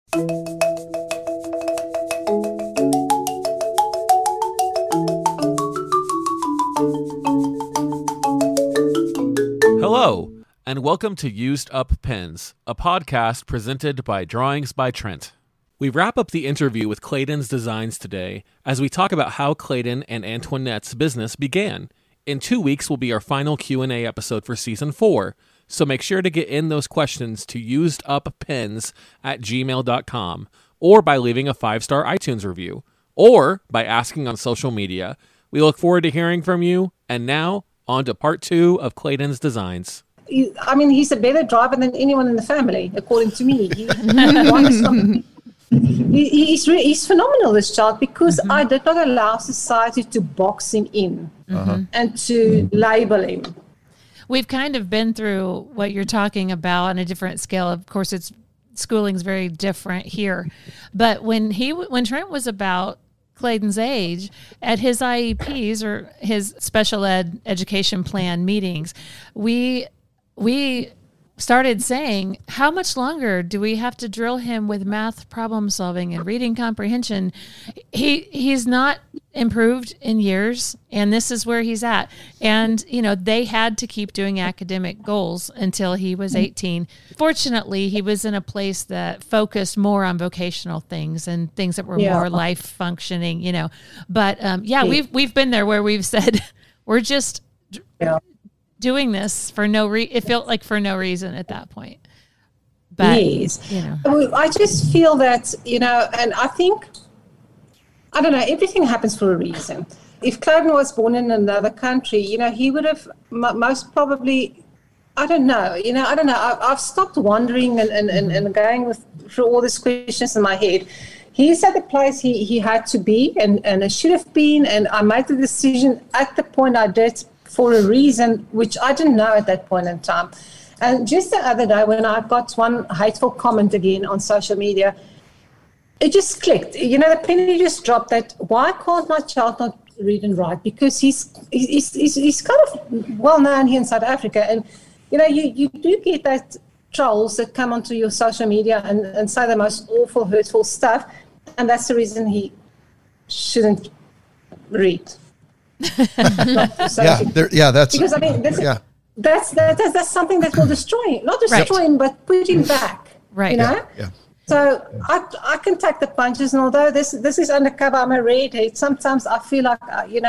Hello, and welcome to Used Up Pens, a podcast presented by Drawings by Trent. We wrap up the interview with Clayton's Designs today as we talk about how Clayton and Antoinette's business began. In 2 weeks will be our final Q&A episode for Season 4, so make sure to get in those questions to useduppens@gmail.com, or by leaving a 5-star iTunes review, or by asking on social media. We look forward to hearing from you, and now, on to part 2 of Clayton's Designs. He's a better driver than anyone in the family, according to me. He's phenomenal, this child, because I did not allow society to box him in and to label him. We've kind of been through what you're talking about on a different scale. Of course, schooling's very different here. But when Trent was about Clayton's age, at his IEPs or his special ed education plan meetings, we started saying, how much longer do we have to drill him with math problem solving and reading comprehension? He's not improved in years, and this is where he's at. And, they had to keep doing academic goals until he was 18. Fortunately, he was in a place that focused more on vocational things and things that were more life functioning, But, we've been there where we've said, we're just doing this for it felt like for no reason at that point. But, yes. I just feel that, and I think, I don't know, everything happens for a reason. If Clayton was born in another country, he would have most probably, I don't know. I've stopped wondering and going through all these questions in my head. He's at the place he had to be and it should have been, and I made the decision at the point I did for a reason, which I didn't know at that point in time. And just the other day when I got one hateful comment again on social media, it just clicked. The penny just dropped that, why can't my child not read and write? Because he's kind of well known here in South Africa. And, you do get that trolls that come onto your social media and say the most awful, hurtful stuff. And that's the reason he shouldn't read. That's something that will destroy him, but put him back. Right. So I can take the punches, and although this is undercover, I'm a redhead. Sometimes I feel like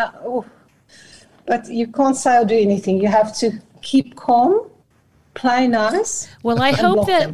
but you can't say or do anything. You have to keep calm, play nice. Well, I hope that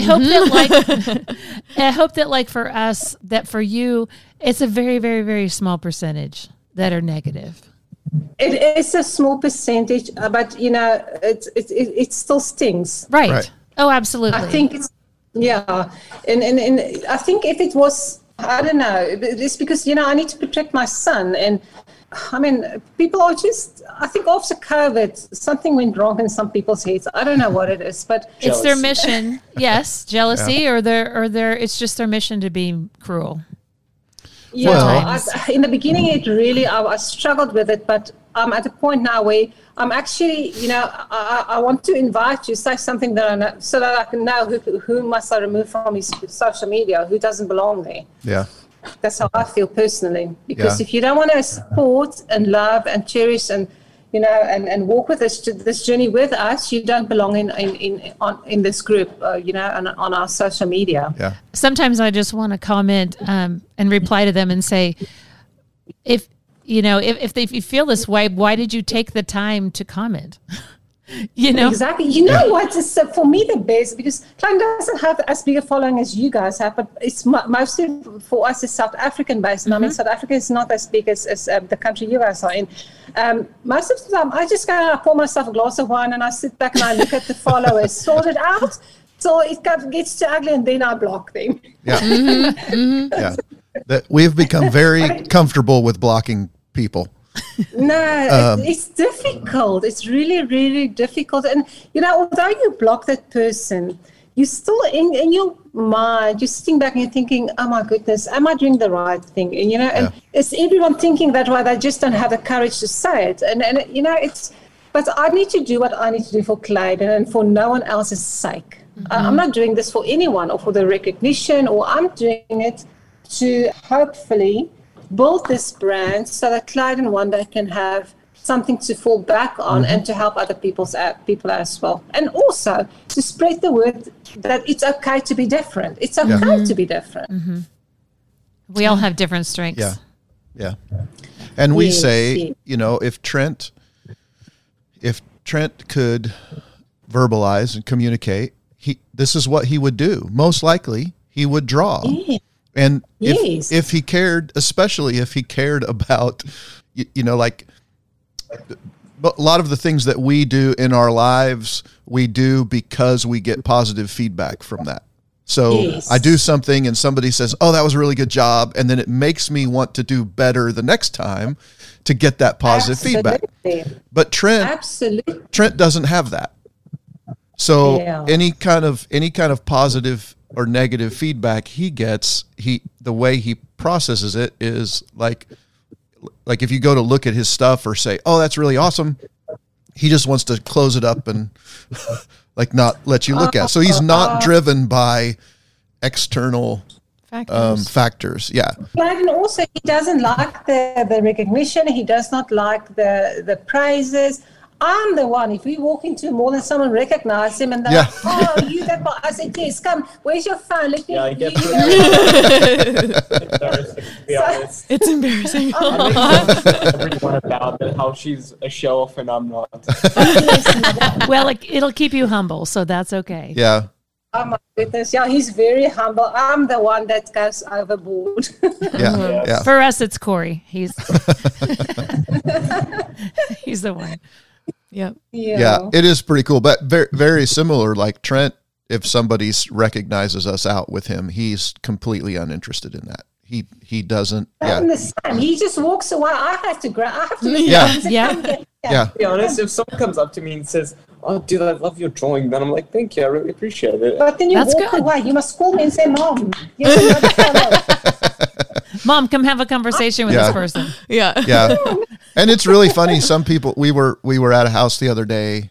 for us, that for you, it's a very, very, very small percentage that are negative. It is a small percentage, but it still stings. Right. Oh, absolutely. I think it's and I think if it was, I don't know, it's because I need to protect my son, and people are just, I think after COVID something went wrong in some people's heads. I don't know what it is, but it's their mission. Yes, jealousy, or it's just their mission to be cruel. Yeah, in the beginning, I struggled with it, but I'm at a point now where I'm actually, I want to invite you, say something that I know, so that I can know who must I remove from his social media, who doesn't belong there. Yeah. That's how I feel personally. Because if you don't want to support and love and cherish and walk with this journey with us, you don't belong in this group, on our social media. Yeah. Sometimes I just want to comment and reply to them and say, if you feel this way, why did you take the time to comment? Exactly. What is for me the best, because Klein doesn't have as big a following as you guys have, but it's mostly for us is South African based. And South Africa is not as big as the country you guys are in. Most of the time I just go and I pour myself a glass of wine and I sit back and I look at the followers, sort it out till it gets too ugly, and then I block them. Yeah. Yeah. That we've become very comfortable with blocking people. No, it's difficult. It's really, really difficult. And, although you block that person, you still, in your mind, you're sitting back and you're thinking, oh my goodness, am I doing the right thing? And, and it's everyone thinking that way. They just don't have the courage to say it. And but I need to do what I need to do for Clayton and for no one else's sake. I'm not doing this for anyone or for the recognition, or I'm doing it to hopefully build this brand so that Clayton one day can have something to fall back on and to help other people as well. And also to spread the word that it's okay to be different. It's okay to be different. We all have different strengths. Yeah. Yeah. And we say, you know, if Trent could verbalize and communicate, this is what he would do. Most likely he would draw. Yeah. And if he cared, especially if he cared about, you know, like a lot of the things that we do in our lives, we do because we get positive feedback from that. So I do something and somebody says, oh, that was a really good job. And then it makes me want to do better the next time to get that positive feedback. But Trent doesn't have that. So any kind of positive or negative feedback he gets, the way he processes it is like if you go to look at his stuff or say, oh, that's really awesome, he just wants to close it up and like not let you look at it. So he's not driven by external factors. Yeah. And also he doesn't like the recognition. He does not like the praises. I'm the one, if we walk into a mall and someone recognizes him and they're like, oh, you that boy. I said, yes, come, where's your phone? Let me It's embarrassing. Everyone about how she's a show off and I'm not. Well, it'll keep you humble, so that's okay. Yeah. Oh my goodness. Yeah, he's very humble. I'm the one that goes overboard. Yeah. For us, it's Corey. He's the one. Yep. Yeah, it is pretty cool, but very, very similar. Like Trent, if somebody recognizes us out with him, he's completely uninterested in that. He doesn't. I'm the same. He just walks away. I have to. To be honest, if someone comes up to me and says, "Oh, dude, I love your drawing," then I'm like, "Thank you, I really appreciate it." But then you walk away. You must call me and say, "Mom, Mom, come have a conversation with this person." Yeah. And it's really funny. Some people, we were at a house the other day.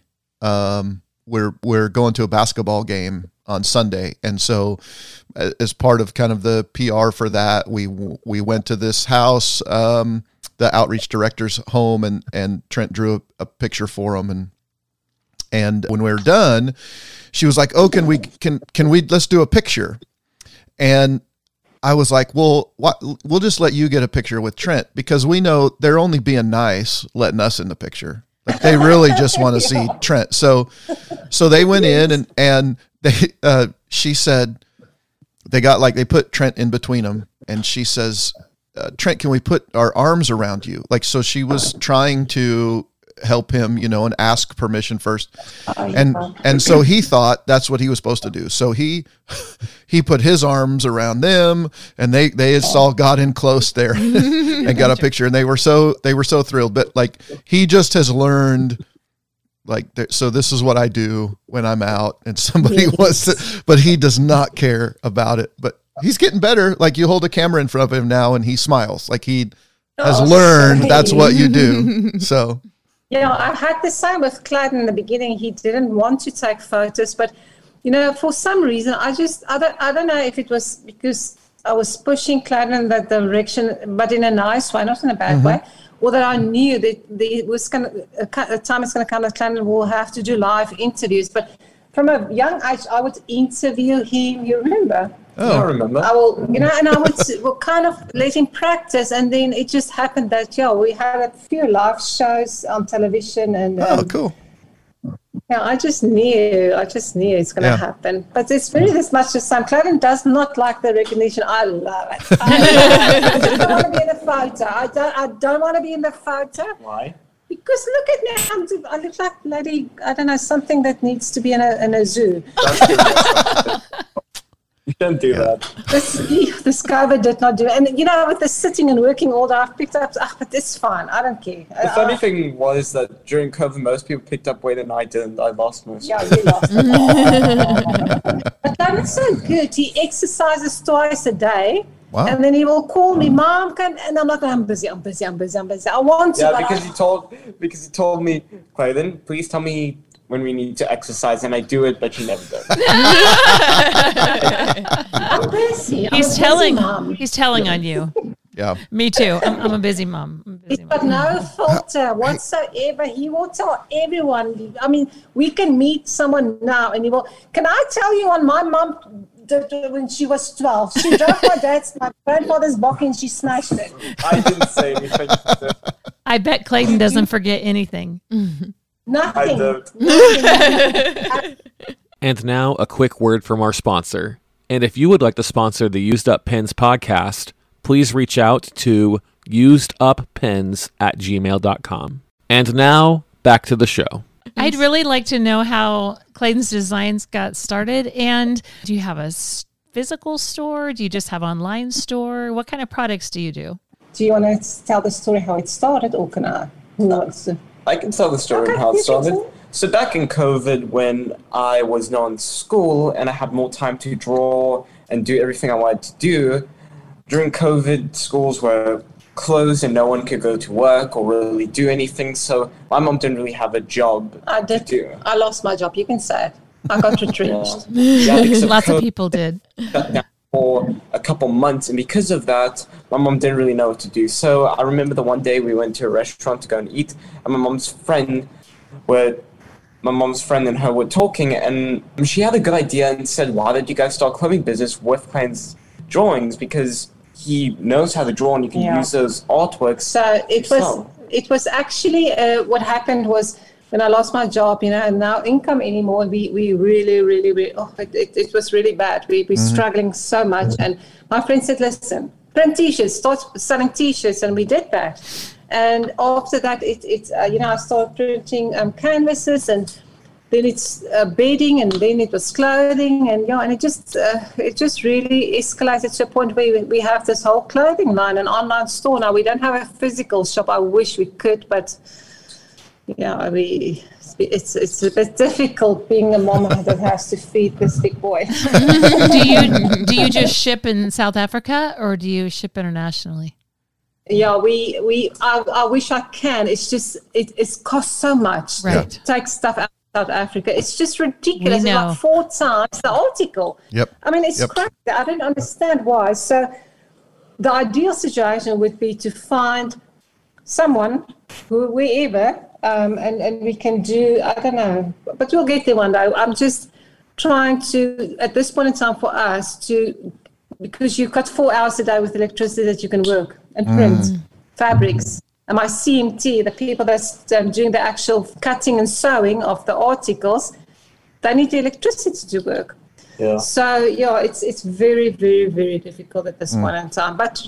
We're going to a basketball game on Sunday. And so as part of kind of the PR for that, we went to this house, the outreach director's home, and Trent drew a picture for him. And when we were done, she was like, oh, can we let's do a picture. And I was like, well, we'll just let you get a picture with Trent because we know they're only being nice, letting us in the picture. Like they really just want to see Trent. So they went in and she said they put Trent in between them, and she says, Trent, can we put our arms around you? Like, so she was trying to help him, and ask permission first. And so he thought that's what he was supposed to do. So he put his arms around them, and they all got in close there and got a picture, and they were so thrilled. But like, he just has learned, like, so this is what I do when I'm out and somebody wants to, but he does not care about it. But he's getting better. Like, you hold a camera in front of him now and he smiles, like he has learned that's what you do. So I had the same with Clayton in the beginning. He didn't want to take photos, but for some reason, I don't know if it was because I was pushing Clayton in that direction, but in a nice way, not in a bad way, or that I knew that there was a time it's going to come that Clayton will have to do live interviews. But from a young age, I would interview him. You remember? Oh, I remember. I will, and I would kind of let him practice, and then it just happened that we had a few live shows on television, and cool. Yeah, I just knew it's going to happen. But it's this much the same. Clayton does not like the recognition. I love it. I just don't want to be in the photo. I don't want to be in the photo. Why? Because look at me, I look like bloody, I don't know, something that needs to be in a zoo. You don't do that. This COVID did not do it. And, with the sitting and working all day, I've picked up, but it's fine. I don't care. The funny thing was that during COVID, most people picked up weight and I didn't. I lost most. Yeah, you lost it. But that's so good. He exercises twice a day. Wow. And then he will call me, Mom, and I'm like, I'm busy. I want to. Yeah, because he told me, Clayton, please tell me when we need to exercise, and I do it, but she never does. I'm busy. He's telling on you. Yeah. Me too. I'm a busy mom. He's got no filter whatsoever. He will tell everyone. I mean, we can meet someone now and he will. Can I tell you on my mom, when she was 12, she drove my grandfather's bike and she smashed it. I didn't say anything. I bet Clayton doesn't forget anything. Nothing. I don't. And now a quick word from our sponsor. And if you would like to sponsor the Used Up Pens podcast, please reach out to useduppens@gmail.com. And now, back to the show. I'd really like to know how Clayton's Designs got started. And do you have a physical store? Do you just have online store? What kind of products do you do? Do you want to tell the story how it started, or can I? Who wants to? I can tell the story of how it started. So back in COVID, when I was not in school and I had more time to draw and do everything I wanted to do, during COVID, schools were closed and no one could go to work or really do anything. So my mom didn't really have a job to do. I lost my job. You can say it. I got retrenched. Because Lots of COVID people did. shut down for a couple months, and because of that, my mom didn't really know what to do. So I remember the one day we went to a restaurant to go and eat, and my mom's friend and her were talking, and she had a good idea and said, "Why don't you guys start a clothing business with Clayton's drawings? Because he knows how to draw, and you can use those artworks." So it was actually what happened was when I lost my job, and no income anymore. We really, it was really bad. We were struggling so much, and my friend said, "Listen, print T-shirts, start selling T-shirts," and we did that. And after that, I started printing canvases, and then it's bedding, and then it was clothing, and it just really escalated to a point where we have this whole clothing line, an online store now. We don't have a physical shop. I wish we could, but it's a bit difficult being a mom that has to feed this big boy. Do you just ship in South Africa, or do you ship internationally? Yeah, I wish I can. It's just it costs so much to take stuff out of South Africa. It's just ridiculous. It's like 4 times the article. Yep. I mean, it's crazy. I don't understand why. So the ideal situation would be to find someone wherever, and we can do, I don't know, but we'll get there one day. I'm just trying to, at this point in time for us, because you've got 4 hours a day with electricity that you can work and print fabrics. And my CMT, the people that's doing the actual cutting and sewing of the articles, they need the electricity to work. Yeah. So it's very, very, very difficult at this point in time. But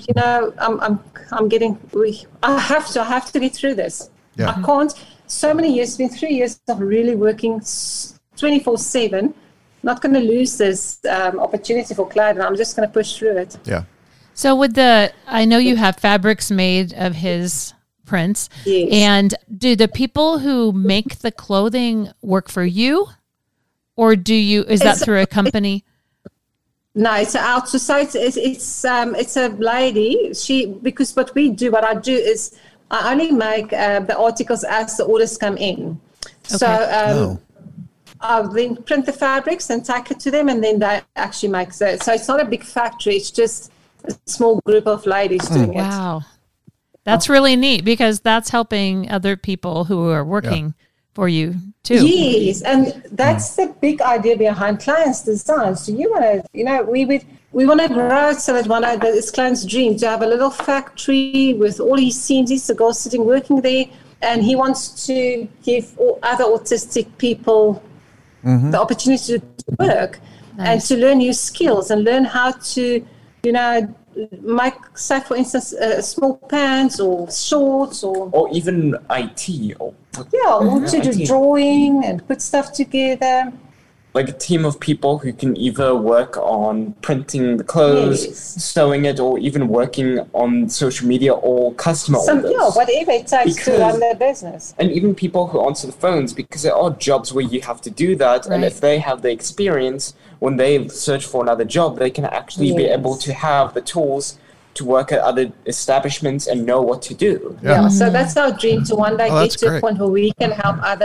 I have to get through this. Yeah. I can't. So many years, it's been 3 years of really working 24/7. Not going to lose this opportunity for Clayton. I'm just going to push through it. Yeah. So I know you have fabrics made of his prints. Yes. And do the people who make the clothing work for you? Or is that through a company? No, it's out. So it's a lady. Because what I do is I only make the articles as the orders come in. Okay. So I'll then print the fabrics and take it to them, and then they actually make it. So it's not a big factory. It's just a small group of ladies doing it. Wow. That's really neat, because that's helping other people who are working for you too. Yes, and that's the big idea behind Clayton's Designs. So you want to, we want to grow it so that one day it's Clayton's dream to have a little factory with all his CMCs, the girls sitting working there, and he wants to give all other autistic people the opportunity to work and to learn new skills and learn how to, make, say, for instance, small pants or shorts or even IT or to do drawing and put stuff together. Like a team of people who can either work on printing the clothes, sewing it, or even working on social media or customer orders. Whatever it takes to run their business. And even people who answer the phones, because there are jobs where you have to do that. Right. And if they have the experience, when they search for another job, they can actually be able to have the tools to work at other establishments and know what to do. So that's our dream, to one day get to a point where we can help other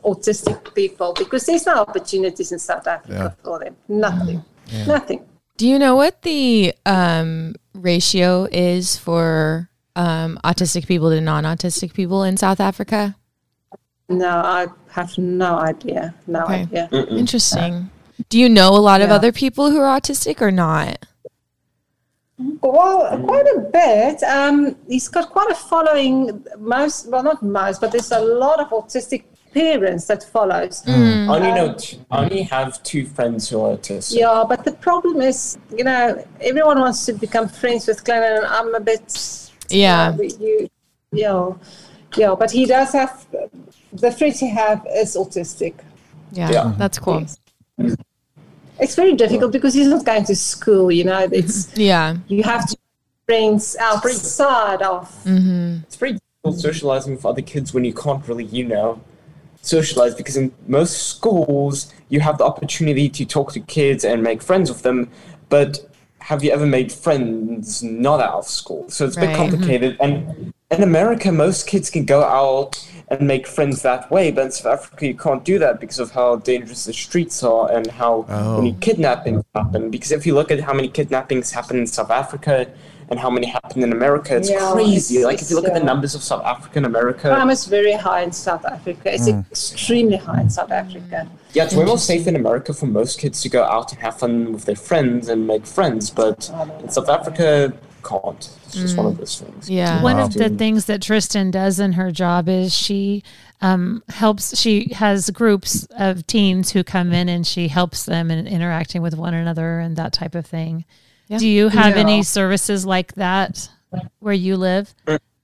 autistic people because there's no opportunities in South Africa for them. Nothing. Nothing. Do you know what the ratio is for autistic people to non-autistic people in South Africa? No, I have no idea. No idea. Interesting. Do you know a lot of other people who are autistic or not? Well, quite a bit. He's got quite a following. Not most, but there's a lot of autistic parents that follows. I only have 2 friends who are autistic. Yeah, but the problem is, everyone wants to become friends with Clayton, and I'm a bit. Yeah. But he does have the friends he have is autistic. Yeah. That's cool. Yes. It's very difficult because he's not going to school. It's you have to friends outside of. It's very difficult socializing with other kids when you can't really, socialize, because in most schools you have the opportunity to talk to kids and make friends with them, but have you ever made friends not out of school? So it's a bit complicated. And in America, most kids can go out and make friends that way, but in South Africa you can't do that because of how dangerous the streets are and how many kidnappings happen. Because if you look at how many kidnappings happen in South Africa and how many happen in America, it's crazy. If you look at the numbers of South Africa and America, crime is very high in South Africa. It's extremely high in South Africa. Yeah, it's way more safe in America for most kids to go out and have fun with their friends and make friends, but in South Africa, can't. It's just one of those things. Yeah. One of the things that Tristan does in her job is she has groups of teens who come in and she helps them in interacting with one another and that type of thing. Yeah. Do you have any services like that where you live?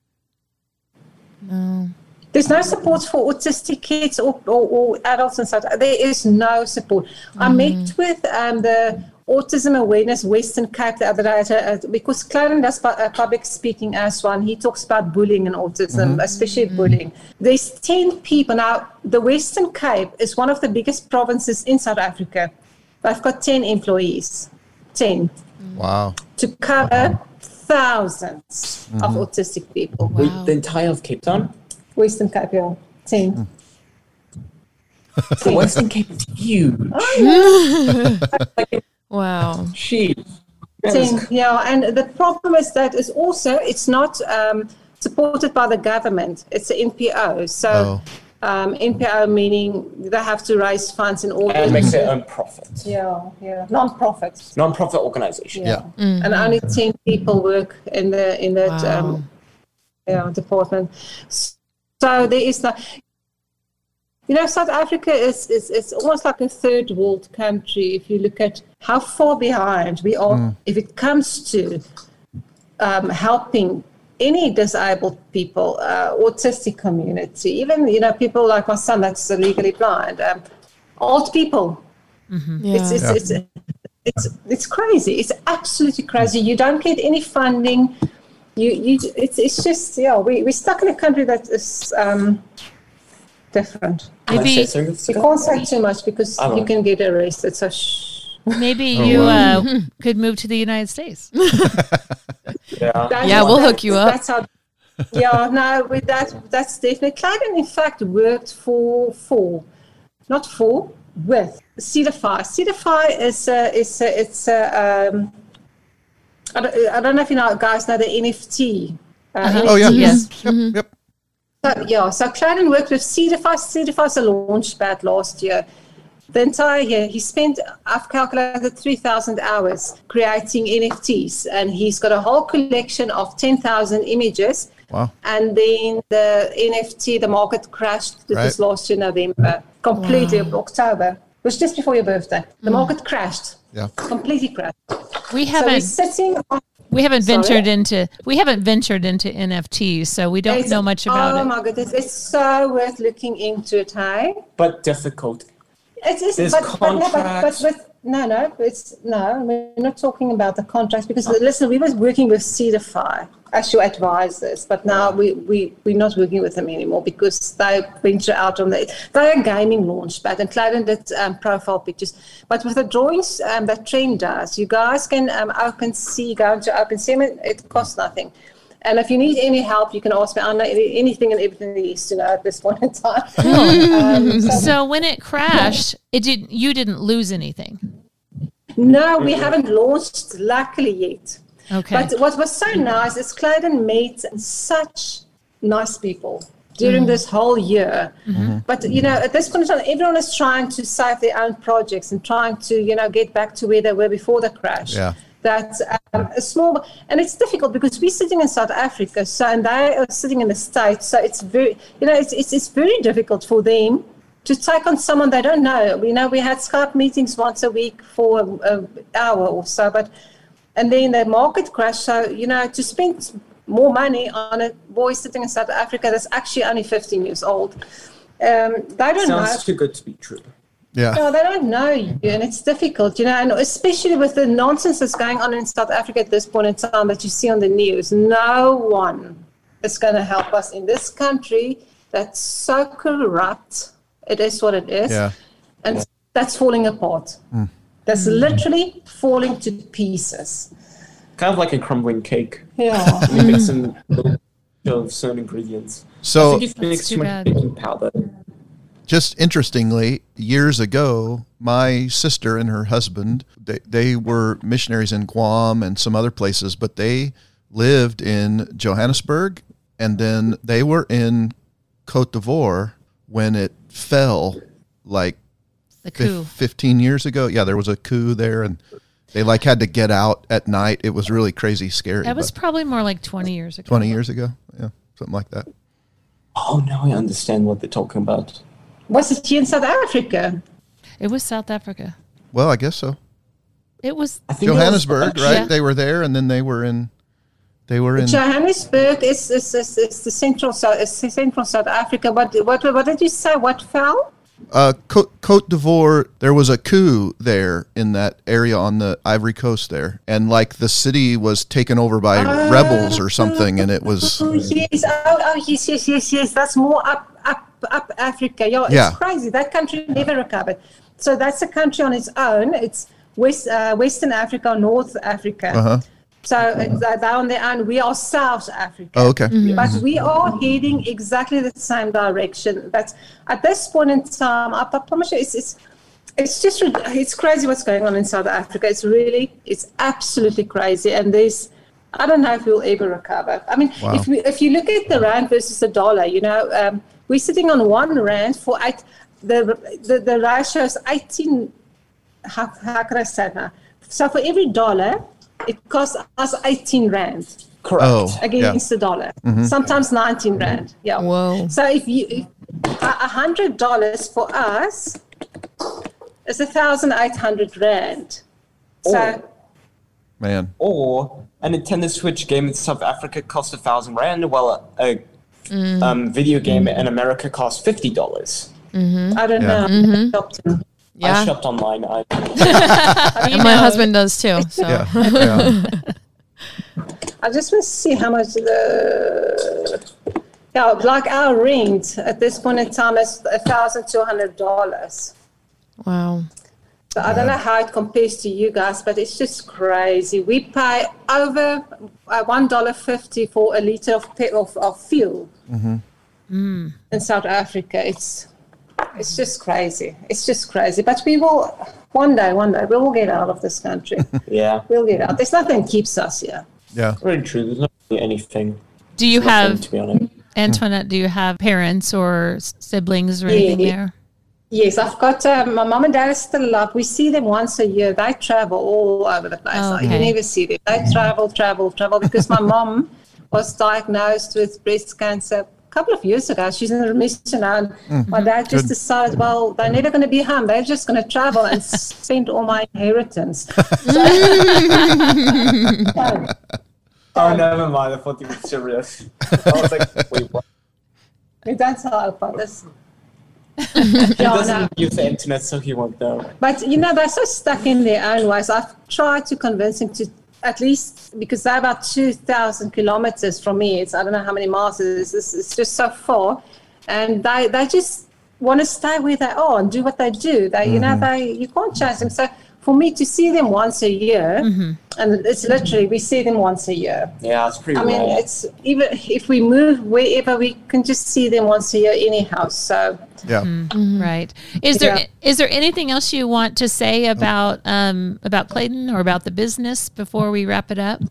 No. There's no support for autistic kids or adults in South Africa. There is no support. I met with the Autism Awareness Western Cape the other day because Clayton does public speaking as one. He talks about bullying and autism, especially bullying. There's 10 people. Now, the Western Cape is one of the biggest provinces in South Africa. I've got 10 employees. 10. Wow. To cover thousands of autistic people. Wow. The entire of Cape Town? Western Cape, 10. The Western Cape is huge. Wow. Jeez. And the problem is that it's not supported by the government. It's an NPO. So NPO meaning they have to raise funds in order and make their own profit. Non-profit. Non-profit organization. And only 10 people work in that department. So there is not. South Africa is almost like a third world country if you look at how far behind we are if it comes to helping any disabled people, autistic community, even, people like my son that's legally blind, old people. It's crazy. It's absolutely crazy. You don't get any funding. It's just, we're stuck in a country that is different. Maybe you can't say too much because you can get arrested. So maybe you could move to the United States. We'll hook you up. That's how. That's definitely. Clayton, in fact, worked with CEDAFI. CEDAFI is I don't know if you guys know the NFT. Yes. Yep. So Clayton worked with CEDAFI. CEDAFI's a launch pad last year. The entire year, he spent, I've calculated 3,000 hours creating NFTs, and he's got a whole collection of 10,000 images. Wow. And then the NFT, the market crashed this last year, November, completely, October. It was just before your birthday. The market crashed. Yeah. Completely crashed. We haven't ventured into NFTs, so we don't know much about it. Oh my goodness, it's so worth looking into it, hey? But difficult. It is, There's contracts. We're not talking about the contracts because listen, we were working with CEDAFI as your advisors, but now we're not working with them anymore because they venture out on they're a gaming launch pad, and Clayton did profile pictures. But with the drawings that Trent does, you guys can go into OpenSea, it costs nothing. And if you need any help, you can ask me. I know anything and everything there is to know at this point in time. So when it crashed, you didn't lose anything. No, we haven't launched, luckily, yet. Okay. But what was so nice is Clayton met such nice people during this whole year. But, at this point in time, everyone is trying to save their own projects and trying to, get back to where they were before the crash. Yeah. That's a small, and it's difficult because we're sitting in South Africa, and they are sitting in the States. So it's very, it's very difficult for them to take on someone they don't know. We had Skype meetings once a week for an hour or so, and then the market crashed. So, to spend more money on a boy sitting in South Africa that's actually only 15 years old, they don't know. Sounds too good to be true. Yeah. No, they don't know you, and it's difficult, and especially with the nonsense that's going on in South Africa at this point in time that you see on the news. No one is going to help us in this country that's so corrupt. It is what it is. Yeah. And that's falling apart. That's literally falling to pieces. Kind of like a crumbling cake. Yeah. You mix in of certain ingredients. I So think if you mix That's too too much bad. baking powder. just interestingly, years ago, my sister and her husband, they were missionaries in Guam and some other places, but they lived in Johannesburg, and then they were in Cote d'Ivoire when it fell like The coup. 15 years ago. Yeah, there was a coup there, and they had to get out at night. It was really crazy scary. That was but probably more like 20 years ago. 20 years ago. Yeah, something like that. Oh, now I understand what they're talking about. Was it here in South Africa? It was South Africa. Well, I guess so. It was. I think it was- Johannesburg, right? Yeah. They were there, and then they were in. Johannesburg is the central South Africa. What did you say? What fell? Cote d'Ivoire, there was a coup there in that area on the Ivory Coast there, and the city was taken over by rebels or something, and it was Oh yes. That's more up Africa. Yeah. It's crazy. That country never recovered. So that's a country on its own. It's Western Africa, North Africa. So they're on their own. We are South Africa. Oh, okay. But we are heading exactly the same direction. That's at this point in time. I promise you, it's crazy what's going on in South Africa. It's absolutely crazy. And I don't know if we'll ever recover. I mean, Wow. if you look at the rand versus the dollar, we're sitting on 1 rand for 8. The ratio is 18. How can I say that? So for every dollar, it costs us 18 rand Correct. Oh, against the dollar. Sometimes 19 rand. Yeah. Whoa. So if $100 for us is 1,800 rand. So man. Or a Nintendo Switch game in South Africa costs 1,000 rand, while a video game in America costs $50. I don't Yeah. know. I Yeah. shopped online. And my husband does too. So Yeah. I just want to see how much our rent at this point in time is $1,200. wow. So I don't know how it compares to you guys, but it's just crazy. We pay over $1.50 for a liter of fuel in South Africa. It's just crazy. It's just crazy. But we will one day we will get out of this country. Yeah. We'll get out. There's nothing that keeps us here. Yeah. Very true. There's not really anything. Do you Nothing, have, to be honest. Antoinette, do you have parents or siblings or anything Yeah. there? Yes, I've got my mom and dad are still alive. We see them once a year. They travel all over the place. Oh, You okay. never see them. They travel because my mom was diagnosed with breast cancer a couple of years ago. She's in remission now. And my dad just decided, well, they're never going to be home. They're just going to travel and spend all my inheritance. Oh, never mind. I thought you were serious. I was like, wait, what? That's how I thought this. He Yeah, no. doesn't use the internet, so he won't know. But, they're so stuck in their own ways. I've tried to convince him to at least, because they're about 2,000 kilometers from me. I don't know how many miles it is. It's just so far. And they just want to stay where they are and do what they do. You can't change them. So for me to see them once a year, and it's literally we see them once a year. Yeah, it's pretty I mean, raw. it's even if we move wherever, we can just see them once a year anyhow. So Yeah. Right. Is there Yeah. is there anything else you want to say about Clayton or about the business before we wrap it up?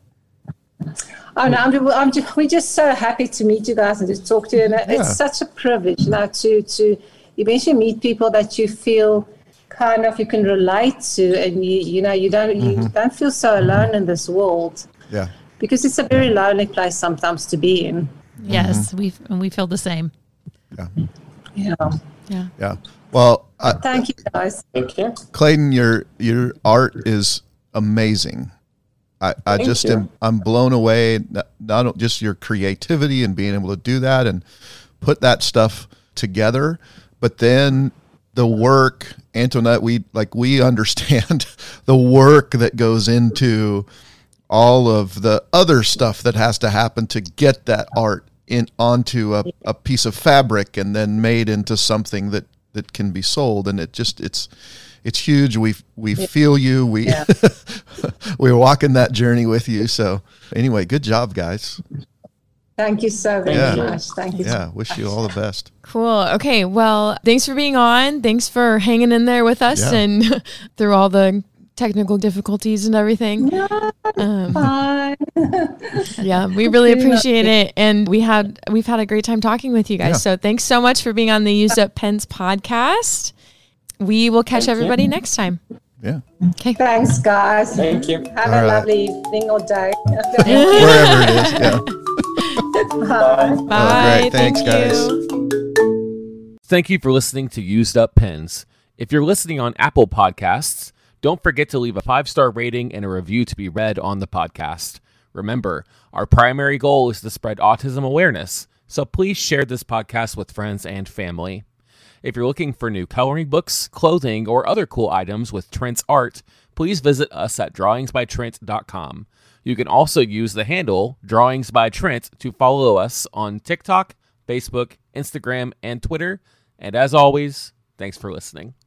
oh no, we're just so happy to meet you guys and to talk to you. And it's such a privilege, to eventually meet people that you feel kind of you can relate to, and you don't feel so alone in this world, Yeah. because it's a very lonely place sometimes to be in. Yes, we feel the same. Yeah. Yeah. Yeah. Well, Thank you guys. Thank you. Clayton, your art is amazing. I just you. I'm blown away. Not just your creativity and being able to do that and put that stuff together, but then the work, Antoinette, we understand the work that goes into all of the other stuff that has to happen to get that art onto a piece of fabric and then made into something that can be sold. And it's huge. We feel you. We're walking that journey with you. So anyway, good job, guys. Thank you so very Yeah. much. Thank you. Yeah. Wish you all the best. Cool. Okay. Well, thanks for being on. Thanks for hanging in there with us Yeah. and through all the technical difficulties and everything. Bye. Yeah, we really appreciate it. And we've had a great time talking with you guys. Yeah. So thanks so much for being on the Used Up Pens podcast. We will catch everybody next time. Yeah. Okay. Thanks, guys. Thank you. Have All a right. lovely evening or day. Wherever it is. Yeah. Bye. Bye. great. Thanks, Thank guys. you. Thank you for listening to Used Up Pens. If you're listening on Apple Podcasts, don't forget to leave a 5-star rating and a review to be read on the podcast. Remember, our primary goal is to spread autism awareness, so please share this podcast with friends and family. If you're looking for new coloring books, clothing, or other cool items with Trent's art, please visit us at drawingsbytrent.com. You can also use the handle Drawings by Trent to follow us on TikTok, Facebook, Instagram, and Twitter. And as always, thanks for listening.